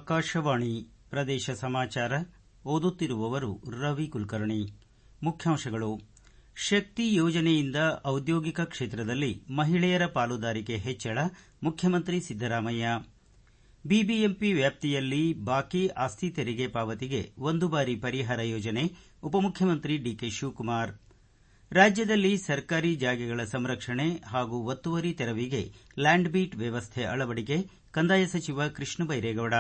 ಆಕಾಶವಾಣಿ ಪ್ರದೇಶ ಸಮಾಚಾರ ಓದುತ್ತಿರುವವರು ರವಿ ಕುಲಕರ್ಣಿ. ಮುಖ್ಯಾಂಶಗಳು. ಶಕ್ತಿ ಯೋಜನೆಯಿಂದ ಔದ್ಯೋಗಿಕ ಕ್ಷೇತ್ರದಲ್ಲಿ ಮಹಿಳೆಯರ ಪಾಲುದಾರಿಕೆ ಹೆಚ್ಚಳ, ಮುಖ್ಯಮಂತ್ರಿ ಸಿದ್ದರಾಮಯ್ಯ. ಬಿಬಿಎಂಪಿ ವ್ಯಾಪ್ತಿಯಲ್ಲಿ ಬಾಕಿ ಆಸ್ತಿ ತೆರಿಗೆ ಪಾವತಿಗೆ ಒಂದು ಬಾರಿ ಪರಿಹಾರ ಯೋಜನೆ, ಉಪಮುಖ್ಯಮಂತ್ರಿ ಡಿಕೆ ಶಿವಕುಮಾರ್. ರಾಜ್ಯದಲ್ಲಿ ಸರ್ಕಾರಿ ಜಾಗೆಗಳ ಸಂರಕ್ಷಣೆ ಹಾಗೂ ಒತ್ತುವರಿ ತೆರವಿಗೆ ಲ್ಯಾಂಡ್ ಬೀಟ್ ವ್ಯವಸ್ಥೆ ಅಳವಡಿಕೆ, ಕಂದಾಯ ಸಚಿವ ಕೃಷ್ಣ ಬೈರೇಗೌಡ.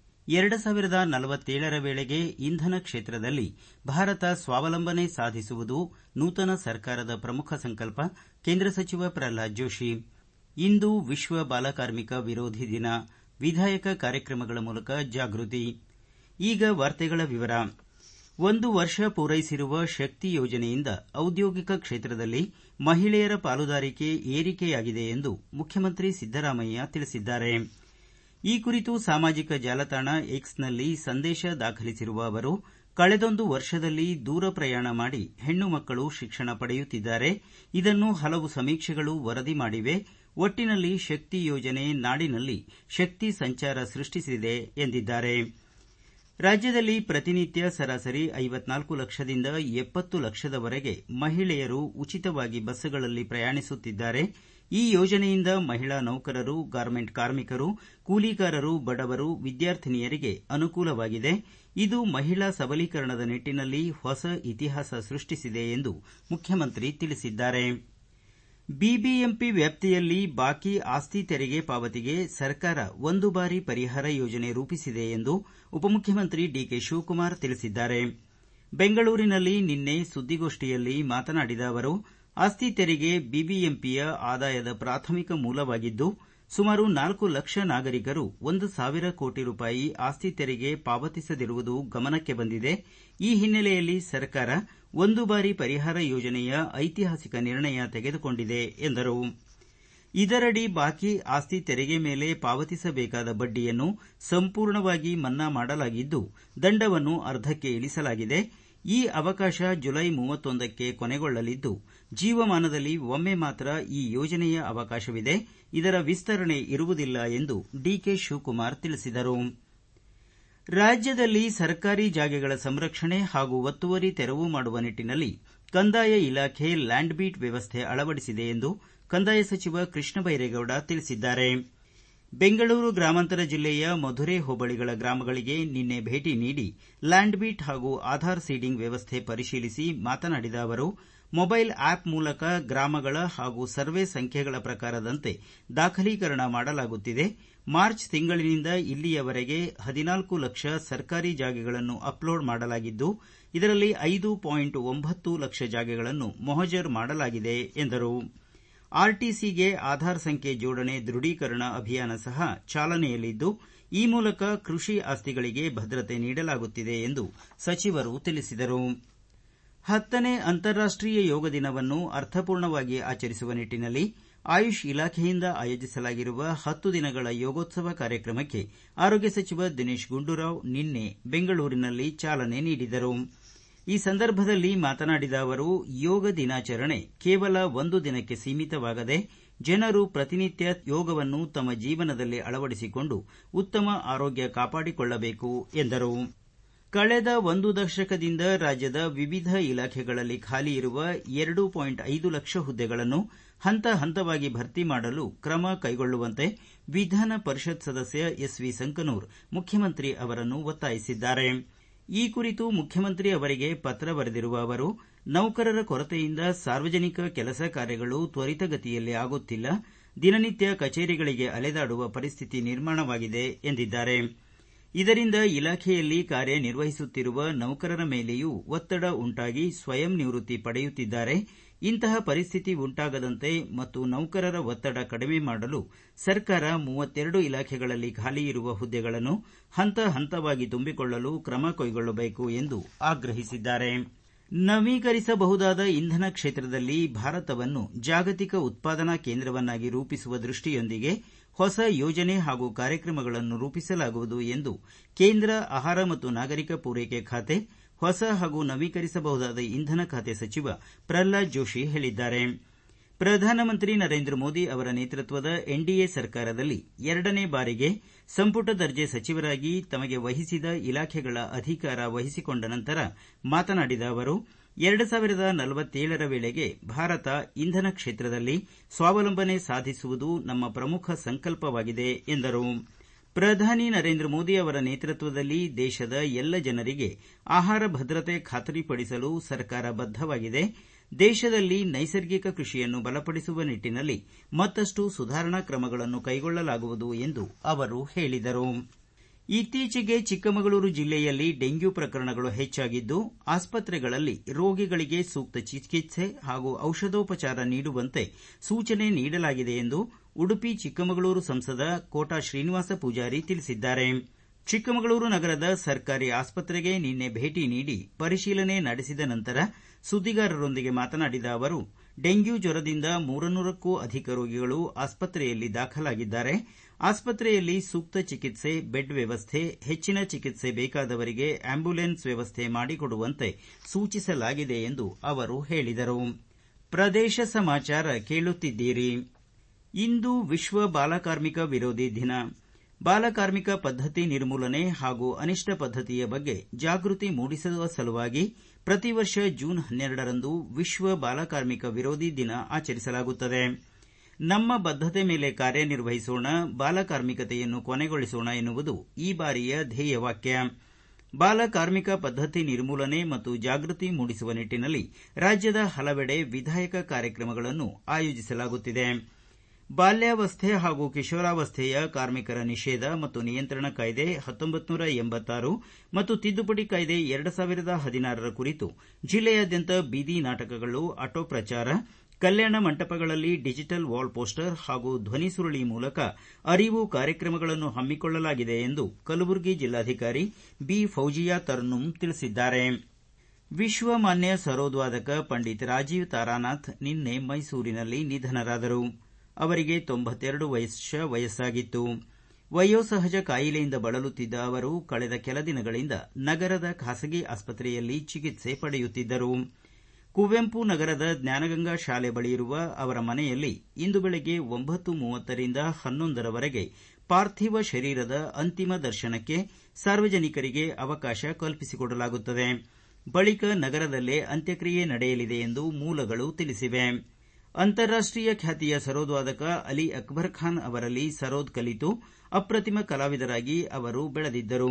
2047ರ ವೇಳೆಗೆ ಇಂಧನ ಕ್ಷೇತ್ರದಲ್ಲಿ ಭಾರತ ಸ್ವಾವಲಂಬನೆ ಸಾಧಿಸುವುದು ನೂತನ ಸರ್ಕಾರದ ಪ್ರಮುಖ ಸಂಕಲ್ಪ, ಕೇಂದ್ರ ಸಚಿವ ಪ್ರಹ್ಲಾದ್ ಜೋಶಿ. ಇಂದು ವಿಶ್ವ ಬಾಲಕಾರ್ಮಿಕ ವಿರೋಧಿ ದಿನ, ವಿಧಾಯಕ ಕಾರ್ಯಕ್ರಮಗಳ ಮೂಲಕ ಜಾಗೃತಿ. ಈಗ ವಾರ್ತೆಗಳ ವಿವರ. ಒಂದು ವರ್ಷ ಪೂರೈಸಿರುವ ಶಕ್ತಿ ಯೋಜನೆಯಿಂದ ಔದ್ಯೋಗಿಕ ಕ್ಷೇತ್ರದಲ್ಲಿ ಮಹಿಳೆಯರ ಪಾಲುದಾರಿಕೆ ಏರಿಕೆಯಾಗಿದೆ ಎಂದು ಮುಖ್ಯಮಂತ್ರಿ ಸಿದ್ದರಾಮಯ್ಯ ತಿಳಿಸಿದ್ದಾರೆ. ಈ ಕುರಿತು ಸಾಮಾಜಿಕ ಜಾಲತಾಣ ಎಕ್ಸ್ನಲ್ಲಿ ಸಂದೇಶ ದಾಖಲಿಸಿರುವ ಅವರು, ಕಳೆದೊಂದು ವರ್ಷದಲ್ಲಿ ದೂರ ಪ್ರಯಾಣ ಮಾಡಿ ಹೆಣ್ಣು ಮಕ್ಕಳು ಶಿಕ್ಷಣ ಪಡೆಯುತ್ತಿದ್ದಾರೆ. ಇದನ್ನು ಹಲವು ಸಮೀಕ್ಷೆಗಳು ವರದಿ ಮಾಡಿವೆ. ಒಟ್ಟಿನಲ್ಲಿ ಶಕ್ತಿ ಯೋಜನೆ ನಾಡಿನಲ್ಲಿ ಶಕ್ತಿ ಸಂಚಾರ ಸೃಷ್ಟಿಸಿದೆ ಎಂದಿದ್ದಾರೆ. ರಾಜ್ಯದಲ್ಲಿ ಪ್ರತಿನಿತ್ಯ ಸರಾಸರಿ 54 ಲಕ್ಷದಿಂದ 70 ಲಕ್ಷದವರೆಗೆ ಮಹಿಳೆಯರು ಉಚಿತವಾಗಿ ಬಸ್ಗಳಲ್ಲಿ ಪ್ರಯಾಣಿಸುತ್ತಿದ್ದಾರೆ. ಈ ಯೋಜನೆಯಿಂದ ಮಹಿಳಾ ನೌಕರರು, ಗಾರ್ಮೆಂಟ್ ಕಾರ್ಮಿಕರು, ಕೂಲಿಕಾರರು, ಬಡವರು, ವಿದ್ಯಾರ್ಥಿನಿಯರಿಗೆ ಅನುಕೂಲವಾಗಿದೆ. ಇದು ಮಹಿಳಾ ಸಬಲೀಕರಣದ ನಿಟ್ಟನಲ್ಲಿ ಹೊಸ ಇತಿಹಾಸ ಸೃಷ್ಟಿಸಿದೆ ಎಂದು ಮುಖ್ಯಮಂತ್ರಿ ತಿಳಿಸಿದ್ದಾರೆ. ಬಿಬಿಎಂಪಿ ವ್ಯಾಪ್ತಿಯಲ್ಲಿ ಬಾಕಿ ಆಸ್ತಿ ತೆರಿಗೆ ಪಾವತಿಗೆ ಸರ್ಕಾರ ಒಂದು ಬಾರಿ ಪರಿಹಾರ ಯೋಜನೆ ರೂಪಿಸಿದೆ ಎಂದು ಉಪಮುಖ್ಯಮಂತ್ರಿ ಡಿಕೆ ಶಿವಕುಮಾರ್ ತಿಳಿಸಿದ್ದಾರೆ. ಬೆಂಗಳೂರಿನಲ್ಲಿ ನಿನ್ನೆ ಸುದ್ದಿಗೋಷ್ಠಿಯಲ್ಲಿ ಮಾತನಾಡಿದ ಅವರು, ಆಸ್ತಿ ತೆರಿಗೆ ಬಿಬಿಎಂಪಿಯ ಆದಾಯದ ಪ್ರಾಥಮಿಕ ಮೂಲವಾಗಿದ್ದು, ಸುಮಾರು 4 ಲಕ್ಷ ನಾಗರಿಕರು 1,000 ಕೋಟಿ ರೂಪಾಯಿ ಆಸ್ತಿ ತೆರಿಗೆ ಪಾವತಿಸದಿರುವುದು ಗಮನಕ್ಕೆ ಬಂದಿದೆ. ಈ ಹಿನ್ನೆಲೆಯಲ್ಲಿ ಸರ್ಕಾರ ಒಂದು ಬಾರಿ ಪರಿಹಾರ ಯೋಜನೆಯ ಐತಿಹಾಸಿಕ ನಿರ್ಣಯ ತೆಗೆದುಕೊಂಡಿದೆ ಎಂದರು. ಇದರಡಿ ಬಾಕಿ ಆಸ್ತಿ ತೆರಿಗೆ ಮೇಲೆ ಪಾವತಿಸಬೇಕಾದ ಬಡ್ಡಿಯನ್ನು ಸಂಪೂರ್ಣವಾಗಿ ಮನ್ನಾ ಮಾಡಲಾಗಿದ್ದು, ದಂಡವನ್ನು ಅರ್ಧಕ್ಕೆ ಇಳಿಸಲಾಗಿದೆ. ಈ ಅವಕಾಶ ಜುಲೈ 31ಕ್ಕೆ ಕೊನೆಗೊಳ್ಳಲಿದ್ದು, ಜೀವಮಾನದಲ್ಲಿ ಒಮ್ಮೆ ಮಾತ್ರ ಈ ಯೋಜನೆಯ ಅವಕಾಶವಿದೆ. ಇದರ ವಿಸ್ತರಣೆ ಇರುವುದಿಲ್ಲ ಎಂದು ಡಿಕೆ ಶಿವಕುಮಾರ್ ತಿಳಿಸಿದರು. ರಾಜ್ಯದಲ್ಲಿ ಸರ್ಕಾರಿ ಜಾಗೆಗಳ ಸಂರಕ್ಷಣೆ ಹಾಗೂ ಒತ್ತುವರಿ ತೆರವು ಮಾಡುವ ನಿಟ್ಟನಲ್ಲಿ ಕಂದಾಯ ಇಲಾಖೆ ಲ್ಯಾಂಡ್ ಬೀಟ್ ವ್ಯವಸ್ಥೆ ಅಳವಡಿಸಿದೆ ಎಂದು ಕಂದಾಯ ಸಚಿವ ಕೃಷ್ಣ ಬೈರೇಗೌಡ ತಿಳಿಸಿದ್ದಾರೆ. ಬೆಂಗಳೂರು ಗ್ರಾಮಾಂತರ ಜಿಲ್ಲೆಯ ಮಧುರೆ ಹೋಬಳಿಗಳ ಗ್ರಾಮಗಳಿಗೆ ನಿನ್ನೆ ಭೇಟಿ ನೀಡಿ ಲ್ಯಾಂಡ್ ಬೀಟ್ ಹಾಗೂ ಆಧಾರ್ ಸೀಡಿಂಗ್ ವ್ಯವಸ್ಥೆ ಪರಿಶೀಲಿಸಿ ಮಾತನಾಡಿದ ಅವರು, ಮೊಬೈಲ್ ಆಪ್ ಮೂಲಕ ಗ್ರಾಮಗಳ ಹಾಗೂ ಸರ್ವೆ ಸಂಖ್ಯೆಗಳ ಪ್ರಕಾರದಂತೆ ದಾಖಲೀಕರಣ ಮಾಡಲಾಗುತ್ತಿದೆ. ಮಾರ್ಚ್ ತಿಂಗಳಿನಿಂದ ಇಲ್ಲಿಯವರೆಗೆ 14 ಲಕ್ಷ ಸರ್ಕಾರಿ ಜಾಗೆಗಳನ್ನು ಅಪ್ಲೋಡ್ ಮಾಡಲಾಗಿದ್ದು, ಇದರಲ್ಲಿ 5.9 ಲಕ್ಷ ಜಾಗೆಗಳನ್ನು ಮೊಹಜರ್ ಮಾಡಲಾಗಿದೆ ಎಂದರು. ಆರ್ಟಿಸಿಗೆ ಆಧಾರ್ ಸಂಖ್ಯೆ ಜೋಡಣೆ ದೃಢೀಕರಣ ಅಭಿಯಾನ ಸಹ ಚಾಲನೆಯಲ್ಲಿದ್ದು, ಈ ಮೂಲಕ ಕೃಷಿ ಆಸ್ತಿಗಳಿಗೆ ಭದ್ರತೆ ನೀಡಲಾಗುತ್ತಿದೆ ಎಂದು ಸಚಿವರು ತಿಳಿಸಿದರು. 10ನೇ ಅಂತಾರಾಷ್ಟೀಯ ಯೋಗ ದಿನವನ್ನು ಅರ್ಥಪೂರ್ಣವಾಗಿ ಆಚರಿಸುವ ನಿಟ್ಟನಲ್ಲಿ ಆಯುಷ್ ಇಲಾಖೆಯಿಂದ ಆಯೋಜಿಸಲಾಗಿರುವ 10 ದಿನಗಳ ಯೋಗೋತ್ಸವ ಕಾರ್ಯಕ್ರಮಕ್ಕೆ ಆರೋಗ್ಯ ಸಚಿವ ದಿನೇಶ್ ಗುಂಡೂರಾವ್ ನಿನ್ನೆ ಬೆಂಗಳೂರಿನಲ್ಲಿ ಚಾಲನೆ ನೀಡಿದರು. ಈ ಸಂದರ್ಭದಲ್ಲಿ ಮಾತನಾಡಿದ ಅವರು, ಯೋಗ ದಿನಾಚರಣೆ ಕೇವಲ ಒಂದು ದಿನಕ್ಕೆ ಸೀಮಿತವಾಗದೆ ಜನರು ಪ್ರತಿನಿತ್ಯ ಯೋಗವನ್ನು ತಮ್ಮ ಜೀವನದಲ್ಲಿ ಅಳವಡಿಸಿಕೊಂಡು ಉತ್ತಮ ಆರೋಗ್ಯ ಕಾಪಾಡಿಕೊಳ್ಳಬೇಕು ಎಂದರು. ಕಳೆದ ಒಂದು ದಶಕದಿಂದ ರಾಜ್ಯದ ವಿವಿಧ ಇಲಾಖೆಗಳಲ್ಲಿ ಖಾಲಿ ಇರುವ 2.5 ಲಕ್ಷ ಹುದ್ದೆಗಳನ್ನು ಹಂತ ಹಂತವಾಗಿ ಭರ್ತಿ ಮಾಡಲು ಕ್ರಮ ಕೈಗೊಳ್ಳುವಂತೆ ವಿಧಾನ ಪರಿಷತ್ ಸದಸ್ಯ ಎಸ್ವಿ ಸಂಕನೂರ್ ಮುಖ್ಯಮಂತ್ರಿ ಅವರನ್ನು ಒತ್ತಾಯಿಸಿದ್ದಾರೆ. ಈ ಕುರಿತು ಮುಖ್ಯಮಂತ್ರಿ ಅವರಿಗೆ ಪತ್ರ ಬರೆದಿರುವ ಅವರು, ನೌಕರರ ಕೊರತೆಯಿಂದ ಸಾರ್ವಜನಿಕ ಕೆಲಸ ಕಾರ್ಯಗಳು ತ್ವರಿತಗತಿಯಲ್ಲಿ ಆಗುತ್ತಿಲ್ಲ, ದಿನನಿತ್ಯ ಕಚೇರಿಗಳಿಗೆ ಅಲೆದಾಡುವ ಪರಿಸ್ಥಿತಿ ನಿರ್ಮಾಣವಾಗಿದೆ ಎಂದಿದ್ದಾರೆ. ಇದರಿಂದ ಇಲಾಖೆಯಲ್ಲಿ ಕಾರ್ಯನಿರ್ವಹಿಸುತ್ತಿರುವ ನೌಕರರ ಮೇಲೆಯೂ ಒತ್ತಡ ಉಂಟಾಗಿ ಸ್ವಯಂ ನಿವೃತ್ತಿ ಪಡೆಯುತ್ತಿದ್ದಾರೆ. ಇಂತಹ ಪರಿಸ್ಥಿತಿ ಉಂಟಾಗದಂತೆ ಮತ್ತು ನೌಕರರ ಒತ್ತಡ ಕಡಿಮೆ ಮಾಡಲು ಸರ್ಕಾರ 32 ಇಲಾಖೆಗಳಲ್ಲಿ ಖಾಲಿ ಇರುವ ಹುದ್ದೆಗಳನ್ನು ಹಂತ ಹಂತವಾಗಿ ತುಂಬಿಕೊಳ್ಳಲು ಕ್ರಮ ಕೈಗೊಳ್ಳಬೇಕು ಎಂದು ಆಗ್ರಹಿಸಿದ್ದಾರೆ. ನವೀಕರಿಸಬಹುದಾದ ಇಂಧನ ಕ್ಷೇತ್ರದಲ್ಲಿ ಭಾರತವನ್ನು ಜಾಗತಿಕ ಉತ್ಪಾದನಾ ಕೇಂದ್ರವನ್ನಾಗಿ ರೂಪಿಸುವ ದೃಷ್ಟಿಯೊಂದಿಗೆ ಹೊಸ ಯೋಜನೆ ಹಾಗೂ ಕಾರ್ಯಕ್ರಮಗಳನ್ನು ರೂಪಿಸಲಾಗುವುದು ಎಂದು ಕೇಂದ್ರ ಆಹಾರ ಮತ್ತು ನಾಗರಿಕ ಪೂರೈಕೆ ಖಾತೆ, ಹೊಸ ಹಾಗೂ ನವೀಕರಿಸಬಹುದಾದ ಇಂಧನ ಖಾತೆ ಸಚಿವ ಪ್ರಹ್ಲಾದ್ ಜೋಶಿ ಹೇಳಿದ್ದಾರೆ. ಪ್ರಧಾನಮಂತ್ರಿ ನರೇಂದ್ರ ಮೋದಿ ಅವರ ನೇತೃತ್ವದ ಎನ್ಡಿಎ ಸರ್ಕಾರದಲ್ಲಿ ಎರಡನೇ ಬಾರಿಗೆ ಸಂಪುಟ ದರ್ಜೆ ಸಚಿವರಾಗಿ ತಮಗೆ ವಹಿಸಿದ ಇಲಾಖೆಗಳ ಅಧಿಕಾರ ವಹಿಸಿಕೊಂಡ ನಂತರ ಮಾತನಾಡಿದ ಅವರು 2047ರ ವೇಳೆಗೆ ಭಾರತ ಇಂಧನ ಕ್ಷೇತ್ರದಲ್ಲಿ ಸ್ವಾವಲಂಬನೆ ಸಾಧಿಸುವುದು ನಮ್ಮ ಪ್ರಮುಖ ಸಂಕಲ್ಪವಾಗಿದೆ ಎಂದರು. ಪ್ರಧಾನಿ ನರೇಂದ್ರ ಮೋದಿ ಅವರ ನೇತೃತ್ವದಲ್ಲಿ ದೇಶದ ಎಲ್ಲ ಜನರಿಗೆ ಆಹಾರ ಭದ್ರತೆ ಖಾತರಿಪಡಿಸಲು ಸರ್ಕಾರ ಬದ್ದವಾಗಿದೆ. ದೇಶದಲ್ಲಿ ನೈಸರ್ಗಿಕ ಕೃಷಿಯನ್ನು ಬಲಪಡಿಸುವ ನಿಟ್ಟನಲ್ಲಿ ಮತ್ತಷ್ಟು ಸುಧಾರಣಾ ಕ್ರಮಗಳನ್ನು ಕೈಗೊಳ್ಳಲಾಗುವುದು ಎಂದು ಅವರು ಹೇಳಿದರು. ಇತ್ತೀಚೆಗೆ ಚಿಕ್ಕಮಗಳೂರು ಜಿಲ್ಲೆಯಲ್ಲಿ ಡೆಂಗ್ಯೂ ಪ್ರಕರಣಗಳು ಹೆಚ್ಚಾಗಿದ್ದು, ಆಸ್ಪತ್ರೆಗಳಲ್ಲಿ ರೋಗಿಗಳಿಗೆ ಸೂಕ್ತ ಚಿಕಿತ್ಸೆ ಹಾಗೂ ಔಷಧೋಪಚಾರ ನೀಡುವಂತೆ ಸೂಚನೆ ನೀಡಲಾಗಿದೆ ಎಂದು ಉಡುಪಿ ಚಿಕ್ಕಮಗಳೂರು ಸಂಸದ ಕೋಟಾ ಶ್ರೀನಿವಾಸ ಪೂಜಾರಿ ತಿಳಿಸಿದ್ದಾರೆ. ಚಿಕ್ಕಮಗಳೂರು ನಗರದ ಸರ್ಕಾರಿ ಆಸ್ಪತ್ರೆಗೆ ನಿನ್ನೆ ಭೇಟಿ ನೀಡಿ ಪರಿಶೀಲನೆ ನಡೆಸಿದ ನಂತರ ಸುದ್ದಿಗಾರರೊಂದಿಗೆ ಮಾತನಾಡಿದ ಅವರು, ಡೆಂಗ್ಯೂ ಜ್ವರದಿಂದ 300ಕ್ಕೂ ಅಧಿಕ ರೋಗಿಗಳು ಆಸ್ಪತ್ರೆಯಲ್ಲಿ ದಾಖಲಾಗಿದ್ದಾರೆ. ಆಸ್ಪತ್ರೆಯಲ್ಲಿ ಸೂಕ್ತ ಚಿಕಿತ್ಸೆ, ಬೆಡ್ ವ್ಯವಸ್ಥೆ, ಹೆಚ್ಚಿನ ಚಿಕಿತ್ಸೆ ಬೇಕಾದವರಿಗೆ ಆಂಬ್ಯುಲೆನ್ಸ್ ವ್ಯವಸ್ಥೆ ಮಾಡಿಕೊಡುವಂತೆ ಸೂಚಿಸಲಾಗಿದೆ ಎಂದು ಅವರು ಹೇಳಿದರು. ಪ್ರದೇಶ ಸಮಾಚಾರ ಕೇಳುತ್ತಿದ್ದೀರಿ. ಇಂದು ವಿಶ್ವ ಬಾಲಕಾರ್ಮಿಕ ವಿರೋಧಿ ದಿನ. ಬಾಲಕಾರ್ಮಿಕ ಪದ್ಧತಿ ನಿರ್ಮೂಲನೆ ಹಾಗೂ ಅನಿಷ್ಟ ಪದ್ಧತಿಯ ಬಗ್ಗೆ ಜಾಗೃತಿ ಮೂಡಿಸುವ ಸಲುವಾಗಿ ಪ್ರತಿ ವರ್ಷ ಜೂನ್ 12ರಂದು ವಿಶ್ವ ಬಾಲಕಾರ್ಮಿಕ ವಿರೋಧಿ ದಿನ ಆಚರಿಸಲಾಗುತ್ತದೆ. ನಮ್ಮ ಬದ್ಧತೆ ಮೇಲೆ ಕಾರ್ಯನಿರ್ವಹಿಸೋಣ, ಬಾಲಕಾರ್ಮಿಕತೆಯನ್ನು ಕೊನೆಗೊಳಿಸೋಣ ಎನ್ನುವುದು ಈ ಬಾರಿಯ ಧ್ಯೇಯವಾಕ್ಯ. ಬಾಲಕಾರ್ಮಿಕ ಪದ್ಧತಿ ನಿರ್ಮೂಲನೆ ಮತ್ತು ಜಾಗೃತಿ ಮೂಡಿಸುವ ನಿಟ್ಟನಲ್ಲಿ ರಾಜ್ಯದ ಹಲವೆಡೆ ವಿಧಾಯಕ ಕಾರ್ಯಕ್ರಮಗಳನ್ನು ಆಯೋಜಿಸಲಾಗುತ್ತಿದೆ. ಬಾಲ್ಯಾವಸ್ಥೆ ಹಾಗೂ ಕಿಶೋರಾವಸ್ಥೆಯ ಕಾರ್ಮಿಕರ ನಿಷೇಧ ಮತ್ತು ನಿಯಂತ್ರಣ ಕಾಯ್ದೆ 1986 ಮತ್ತು ತಿದ್ದುಪಡಿ ಕಾಯ್ದೆ 2016ರ ಕುರಿತು ಜಿಲ್ಲೆಯಾದ್ಯಂತ ಬೀದಿ ನಾಟಕಗಳು, ಆಟೋ ಪ್ರಚಾರ, ಕಲ್ಯಾಣ ಮಂಟಪಗಳಲ್ಲಿ ಡಿಜಿಟಲ್ ವಾಲ್ ಪೋಸ್ಟರ್ ಹಾಗೂ ಧ್ವನಿ ಸುರುಳಿ ಮೂಲಕ ಅರಿವು ಕಾರ್ಯಕ್ರಮಗಳನ್ನು ಹಮ್ಮಿಕೊಳ್ಳಲಾಗಿದೆ ಎಂದು ಕಲಬುರಗಿ ಜಿಲ್ಲಾಧಿಕಾರಿ ಬಿ ಫೌಜಿಯಾ ತರ್ನುಮ್ ತಿಳಿಸಿದ್ದಾರೆ. ವಿಶ್ವಮಾನ್ಯ ಸರೋದ್ವಾದಕ ಪಂಡಿತ್ ರಾಜೀವ್ ತಾರಾನಾಥ್ ನಿನ್ನೆ ಮೈಸೂರಿನಲ್ಲಿ ನಿಧನರಾದರು. ಅವರಿಗೆ 92 ವರ್ಷ ವಯಸ್ಸಾಗಿತ್ತು. ವಯೋಸಹಜ ಕಾಯಿಲೆಯಿಂದ ಬಳಲುತ್ತಿದ್ದ ಅವರು ಕಳೆದ ಕೆಲ ದಿನಗಳಿಂದ ನಗರದ ಖಾಸಗಿ ಆಸ್ಪತ್ರೆಯಲ್ಲಿ ಚಿಕಿತ್ಸೆ ಪಡೆಯುತ್ತಿದ್ದರು. ಕುವೆಂಪು ನಗರದ ಜ್ಞಾನಗಂಗಾ ಶಾಲೆ ಬಳಿಯಿರುವ ಅವರ ಮನೆಯಲ್ಲಿ ಇಂದು ಬೆಳಗ್ಗೆ 9:30ರಿಂದ 11ರವರೆಗೆ ಪಾರ್ಥಿವ ಶರೀರದ ಅಂತಿಮ ದರ್ಶನಕ್ಕೆ ಸಾರ್ವಜನಿಕರಿಗೆ ಅವಕಾಶ ಕಲ್ಪಿಸಿಕೊಡಲಾಗುತ್ತದೆ. ಬಳಿಕ ನಗರದಲ್ಲೇ ಅಂತ್ಯಕ್ರಿಯೆ ನಡೆಯಲಿದೆ ಎಂದು ಮೂಲಗಳು ತಿಳಿಸಿವೆ. ಅಂತಾರಾಷ್ಟೀಯ ಖ್ಯಾತಿಯ ಸರೋದ್ವಾದಕ ಅಲಿ ಅಕ್ಬರ್ ಖಾನ್ ಅವರಲ್ಲಿ ಸರೋದ್ ಕಲಿತು ಅಪ್ರತಿಮ ಕಲಾವಿದರಾಗಿ ಅವರು ಬೆಳೆದಿದ್ದರು.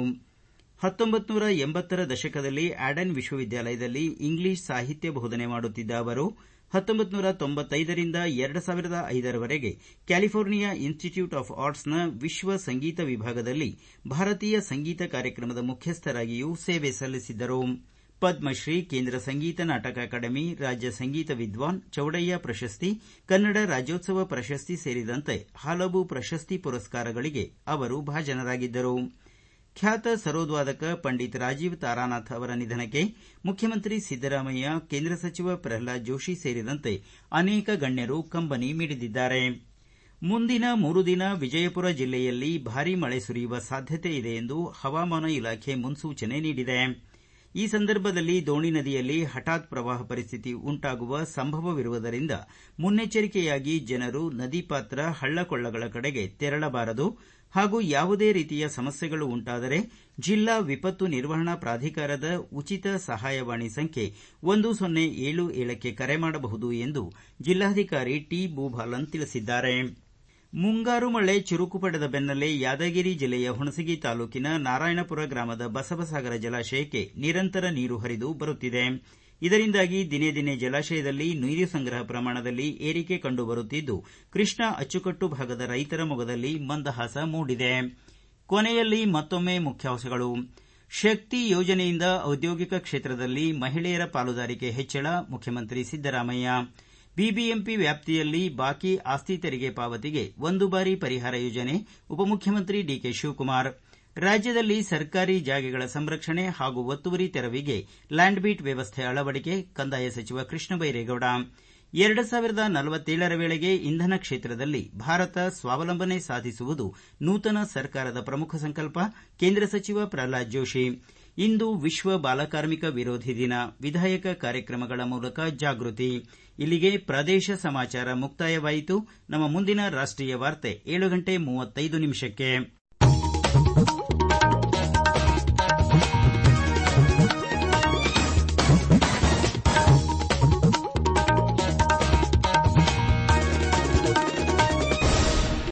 1980ರ ದಶಕದಲ್ಲಿ ಆಡನ್ ವಿಶ್ವವಿದ್ಯಾಲಯದಲ್ಲಿ ಇಂಗ್ಲಿಷ್ ಸಾಹಿತ್ಯ ಬೋಧನೆ ಮಾಡುತ್ತಿದ್ದ ಅವರು 1995ರಿಂದ 2005ರವರೆಗೆ ಕ್ಯಾಲಿಫೋರ್ನಿಯಾ ಇನ್ಸ್ಟಿಟ್ಯೂಟ್ ಆಫ್ ಆರ್ಟ್ಸ್ನ ವಿಶ್ವ ಸಂಗೀತ ವಿಭಾಗದಲ್ಲಿ ಭಾರತೀಯ ಸಂಗೀತ ಕಾರ್ಯಕ್ರಮದ ಮುಖ್ಯಸ್ಥರಾಗಿಯೂ ಸೇವೆ ಸಲ್ಲಿಸಿದ್ದರು. ಪದ್ಮಶ್ರೀ, ಕೇಂದ್ರ ಸಂಗೀತ ನಾಟಕ ಅಕಾಡೆಮಿ, ರಾಜ್ಯ ಸಂಗೀತ ವಿದ್ವಾನ್, ಚೌಡಯ್ಯ ಪ್ರಶಸ್ತಿ, ಕನ್ನಡ ರಾಜ್ಯೋತ್ಸವ ಪ್ರಶಸ್ತಿ ಸೇರಿದಂತೆ ಹಲವು ಪ್ರಶಸ್ತಿ ಪುರಸ್ಕಾರಗಳಿಗೆ ಅವರು ಭಾಜನರಾಗಿದ್ದರು. ಖ್ಯಾತ ಸರೋದ್ವಾದಕ ಪಂಡಿತ್ ರಾಜೀವ್ ತಾರಾನಾಥ್ ಅವರ ನಿಧನಕ್ಕೆ ಮುಖ್ಯಮಂತ್ರಿ ಸಿದ್ದರಾಮಯ್ಯ, ಕೇಂದ್ರ ಸಚಿವ ಪ್ರಹ್ಲಾದ್ ಜೋಶಿ ಸೇರಿದಂತೆ ಅನೇಕ ಗಣ್ಯರು ಕಂಬನಿ ಮಿಡಿದಿದ್ದಾರೆ. ಮುಂದಿನ 3 ದಿನ ವಿಜಯಪುರ ಜಿಲ್ಲೆಯಲ್ಲಿ ಭಾರೀ ಮಳೆ ಸುರಿಯುವ ಸಾಧ್ಯತೆ ಇದೆ ಎಂದು ಹವಾಮಾನ ಇಲಾಖೆ ಮುನ್ಸೂಚನೆ ನೀಡಿದೆ. ಈ ಸಂದರ್ಭದಲ್ಲಿ ದೋಣಿ ನದಿಯಲ್ಲಿ ಹಠಾತ್ ಪ್ರವಾಹ ಪರಿಸ್ಥಿತಿ ಉಂಟಾಗುವ ಸಂಭವವಿರುವುದರಿಂದ ಮುನ್ನೆಚ್ಚರಿಕೆಯಾಗಿ ಜನರು ನದಿ ಪಾತ್ರ, ಹಳ್ಳಕೊಳ್ಳಗಳ ಕಡೆಗೆ ತೆರಳಬಾರದು ಹಾಗೂ ಯಾವುದೇ ರೀತಿಯ ಸಮಸ್ಯೆಗಳು ಉಂಟಾದರೆ ಜಿಲ್ಲಾ ವಿಪತ್ತು ನಿರ್ವಹಣಾ ಪ್ರಾಧಿಕಾರದ ಉಚಿತ ಸಹಾಯವಾಣಿ ಸಂಖ್ಯೆ 1077ಕ್ಕೆ ಕರೆ ಮಾಡಬಹುದು ಎಂದು ಜಿಲ್ಲಾಧಿಕಾರಿ ಟಿ. ಭೂಬಾಲನ್ ತಿಳಿಸಿದ್ದಾರೆ. ಮುಂಗಾರು ಮಳೆ ಚುರುಕು ಪಡೆದ ಬೆನ್ನಲ್ಲೇ ಯಾದಗಿರಿ ಜಿಲ್ಲೆಯ ಹುಣಸಗಿ ತಾಲೂಕಿನ ನಾರಾಯಣಪುರ ಗ್ರಾಮದ ಬಸವಸಾಗರ ಜಲಾಶಯಕ್ಕೆ ನಿರಂತರ ನೀರು ಹರಿದು ಬರುತ್ತಿದೆ. ಇದರಿಂದಾಗಿ ದಿನೇ ದಿನೇ ಜಲಾಶಯದಲ್ಲಿ ನೀರು ಸಂಗ್ರಹ ಪ್ರಮಾಣದಲ್ಲಿ ಏರಿಕೆ ಕಂಡುಬರುತ್ತಿದ್ದು, ಕೃಷ್ಣಾ ಅಚ್ಚುಕಟ್ಟು ಭಾಗದ ರೈತರ ಮೊಗದಲ್ಲಿ ಮಂದಹಾಸ ಮೂಡಿದೆ. ಕೊನೆಯಲ್ಲಿ ಮತ್ತೊಮ್ಮೆ ಮುಖ್ಯಾಂಶಗಳು. ಶಕ್ತಿ ಯೋಜನೆಯಿಂದ ಔದ್ಯೋಗಿಕ ಕ್ಷೇತ್ರದಲ್ಲಿ ಮಹಿಳೆಯರ ಪಾಲುದಾರಿಕೆ ಹೆಚ್ಚಳ, ಮುಖ್ಯಮಂತ್ರಿ ಸಿದ್ದರಾಮಯ್ಯ. ಬಿಬಿಎಂಪಿ ವ್ಯಾಪ್ತಿಯಲ್ಲಿ ಬಾಕಿ ಆಸ್ತಿ ತೆರಿಗೆ ಪಾವತಿಗೆ 1 ಬಾರಿ ಪರಿಹಾರ ಯೋಜನೆ, ಉಪಮುಖ್ಯಮಂತ್ರಿ ಡಿಕೆ ಶಿವಕುಮಾರ್. ರಾಜ್ಯದಲ್ಲಿ ಸರ್ಕಾರಿ ಜಾಗೆಗಳ ಸಂರಕ್ಷಣೆ ಹಾಗೂ ಒತ್ತುವರಿ ತೆರವಿಗೆ ಲ್ಯಾಂಡ್ ಬೀಟ್ ವ್ಯವಸ್ಥೆ ಅಳವಡಿಕೆ, ಕಂದಾಯ ಸಚಿವ ಕೃಷ್ಣ ಬೈರೇಗೌಡ. 2047ರ ವೇಳೆಗೆ ಇಂಧನ ಕ್ಷೇತ್ರದಲ್ಲಿ ಭಾರತ ಸ್ವಾವಲಂಬನೆ ಸಾಧಿಸುವುದು ನೂತನ ಸರ್ಕಾರದ ಪ್ರಮುಖ ಸಂಕಲ್ಪ, ಕೇಂದ್ರ ಸಚಿವ ಪ್ರಹ್ಲಾದ್ ಜೋಶಿ. ಇಂದು ವಿಶ್ವ ಬಾಲಕಾರ್ಮಿಕ ವಿರೋಧಿ ದಿನ. ವಿಧಾಯಕ ಕಾರ್ಯಕ್ರಮಗಳ ಮೂಲಕ ಜಾಗೃತಿ. ಇಲ್ಲಿಗೆ ಪ್ರದೇಶ ಸಮಾಚಾರ ಮುಕ್ತಾಯವಾಯಿತು. ನಮ್ಮ ಮುಂದಿನ ರಾಷ್ಟೀಯ ವಾರ್ತೆ 7:35 ನಿಮಿಷಕ್ಕೆ.